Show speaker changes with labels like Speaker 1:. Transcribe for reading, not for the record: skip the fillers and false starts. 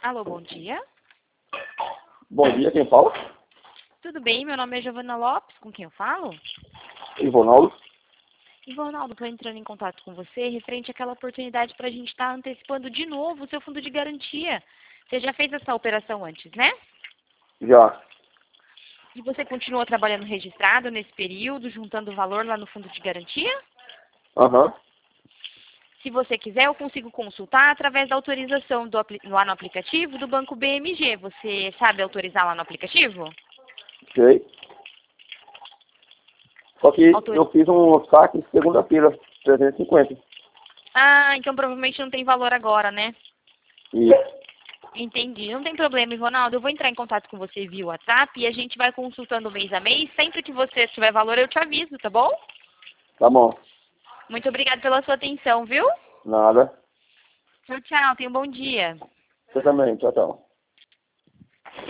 Speaker 1: Alô, bom dia.
Speaker 2: Bom dia, quem fala?
Speaker 1: Tudo bem? Meu nome é Giovana Lopes, com quem eu falo?
Speaker 2: Ivonaldo.
Speaker 1: Ivonaldo, estou entrando em contato com você referente àquela oportunidade para a gente estar antecipando de novo o seu fundo de garantia. Você já fez essa operação antes, né?
Speaker 2: Já.
Speaker 1: E você continuou trabalhando registrado nesse período, juntando o valor lá no fundo de garantia?
Speaker 2: Aham.
Speaker 1: Se você quiser, eu consigo consultar através da autorização lá no aplicativo do Banco BMG. Você sabe autorizar lá no aplicativo?
Speaker 2: Sei. Só que eu fiz um saque segunda-feira, 350.
Speaker 1: Ah, então provavelmente não tem valor agora, né?
Speaker 2: Isso.
Speaker 1: Entendi. Não tem problema, Ronaldo. Eu vou entrar em contato com você via WhatsApp e a gente vai consultando mês a mês. Sempre que você tiver valor, eu te aviso, tá bom?
Speaker 2: Tá bom.
Speaker 1: Muito obrigada pela sua atenção, viu?
Speaker 2: Nada.
Speaker 1: Tchau, tchau. Tenha um bom dia.
Speaker 2: Você também. Tchau, tchau.